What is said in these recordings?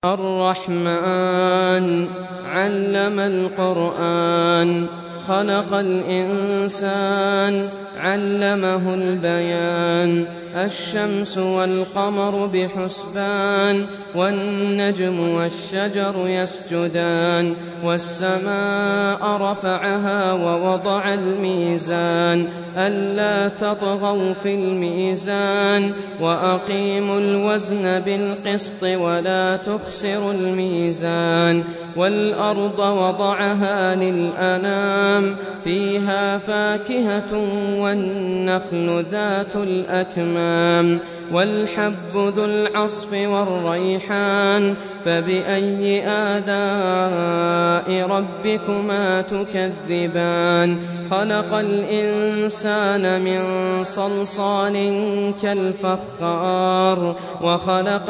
الرحمن علم القرآن خلق الإنسان علمه البيان الشمس والقمر بحسبان والنجم والشجر يسجدان والسماء رفعها ووضع الميزان ألا تطغوا في الميزان وأقيموا الوزن بالقسط ولا تخسروا الميزان والأرض وضعها للأنام فيها فاكهة والنخل ذات الأكمام والحب ذو العصف والريحان فبأي آلاء ربكما تكذبان خلق الإنسان من صلصال كالفخار وخلق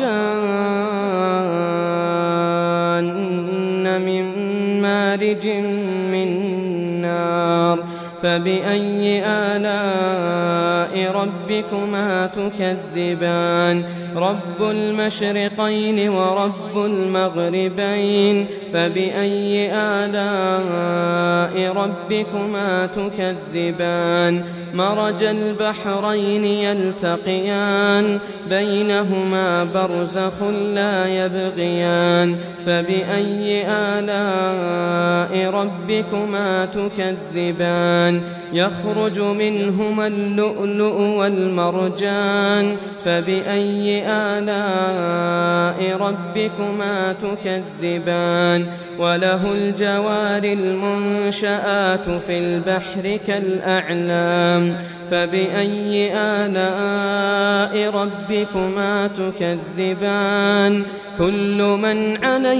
الجان من مارج من نار فبأي آلاء ربكما تكذبان رب المشرقين ورب المغربين فبأي آلاء ربكما تكذبان مرج البحرين يلتقيان بينهما برزخ لا يبغيان فبأي آلاء ربكما تكذبان يخرج منهما اللؤلؤ والمرجان فبأي آلاء ربكما تكذبان وله الجوار المنشآت في البحر كالأعلام فبأي آلاء ربكما تكذبان كل من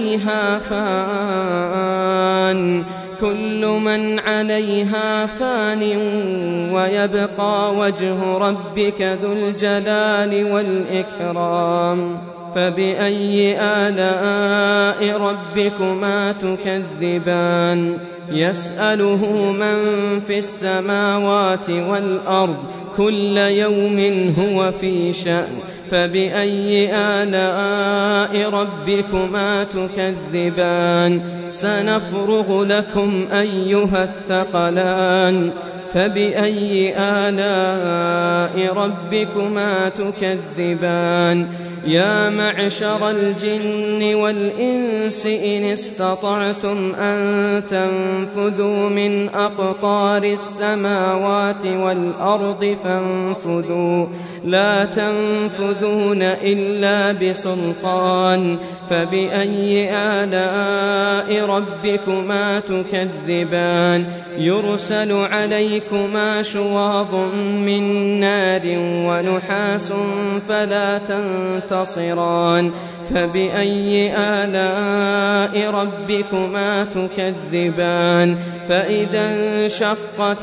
عليها فان ويبقى وجه ربك ذو الجلال والإكرام فبأي آلاء ربكما تكذبان يسأله من في السماوات والأرض كل يوم هو في شأن فبأي آلاء ربكما تكذبان سنفرغ لكم أيها الثقلان فبأي آلاء ربكما تكذبان يا معشر الجن والإنس إن استطعتم أن تنفذوا من أقطار السماوات والأرض فانفذوا لا تنفذون إلا بسلطان فبأي آلاء ربكما تكذبان يرسل عليكما شواظ من نار ونحاس فلا تنتصران فبأي آلاء ربكما تكذبان فإذا انشقت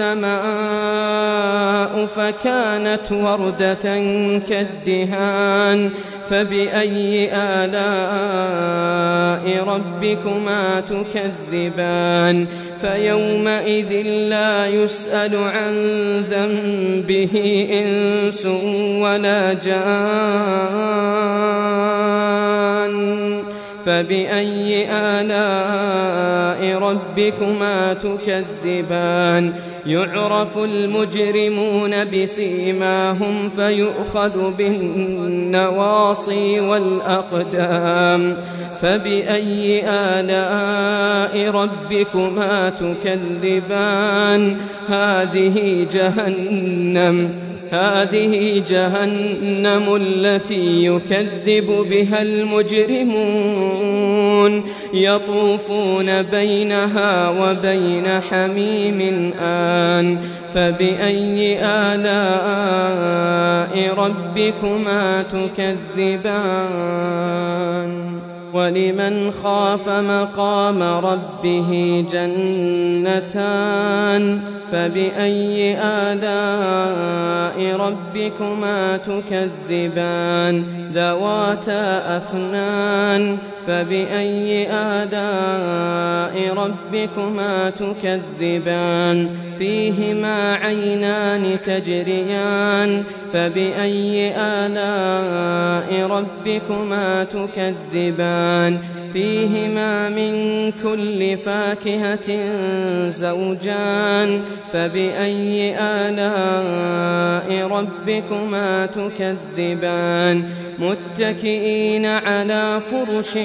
السماء فكانت وردة كالدهان فبأي آلاء ربكما تكذبان فيومئذ لا يسأل عن ذنبه إنس ولا جان فبأي آلاء ربكما تكذبان يعرف المجرمون بسيماهم فيؤخذ بالنواصي والأقدام فبأي آلاء ربكما تكذبان هذه جهنم التي يكذب بها المجرمون يطوفون بينها وبين حميم آن فبأي آلاء ربكما تكذبان ولمن خاف مقام ربه جنتان فبأي آلاء ربكما تكذبان ذواتا أفنان فبأي آلاء ربكما تكذبان فيهما عينان تجريان فبأي آلاء ربكما تكذبان فيهما من كل فاكهة زوجان فبأي آلاء ربكما تكذبان متكئين على فرش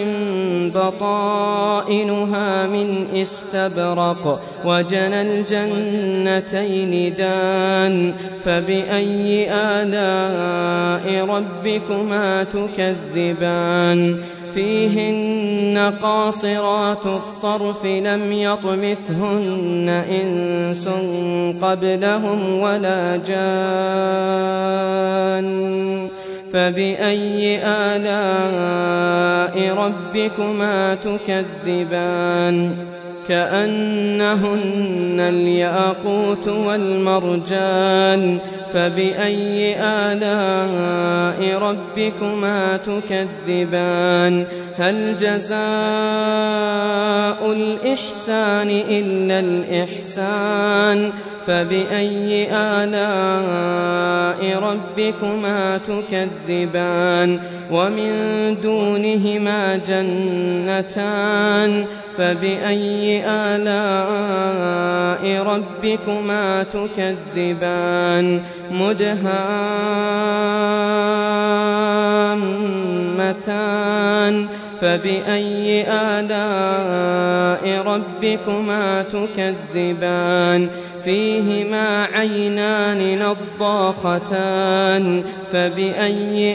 بطائنها من استبرق وجنى الجنتين دان فبأي آلاء ربكما تكذبان فيهن قاصرات الطرف لم يطمثهن إنس قبلهم ولا جان فبأي آلاء ربكما تكذبان كأنهن الياقوت والمرجان فبأي آلاء ربكما تكذبان هل جزاء الإحسان إلا الإحسان فبأي آلاء ربكما تكذبان ومن دونهما جنتان فبأي آلاء ربكما تكذبان مدهامتان فبأي آلاء ربكما تكذبان فيهما عينان نضاختان فبأي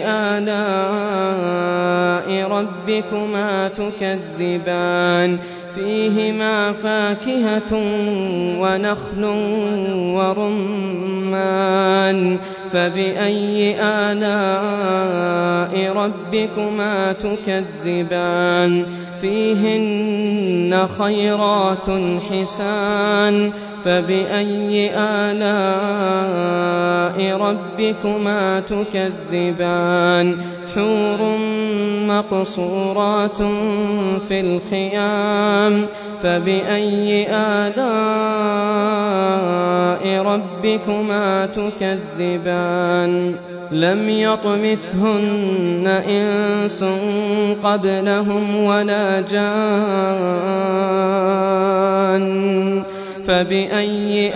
آلاء ربكما تكذبان فيهما فاكهة ونخل ورمان فبأي آلاء ربكما تكذبان فيهن خيرات حسان فبأي آلاء ربكما تكذبان حور مقصورات في الخيام فبأي آلاء ربكما تكذبان لم يطمثهن إنس قبلهم ولا جان فبأي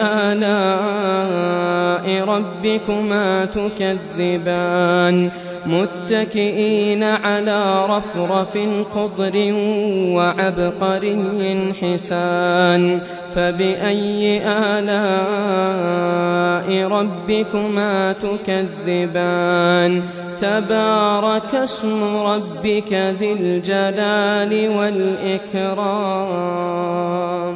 آلاء ربكما تكذبان متكئين على رفرف خضر وعبقري حسان فبأي آلاء ربكما تكذبان تبارك اسم ربك ذي الجلال والإكرام.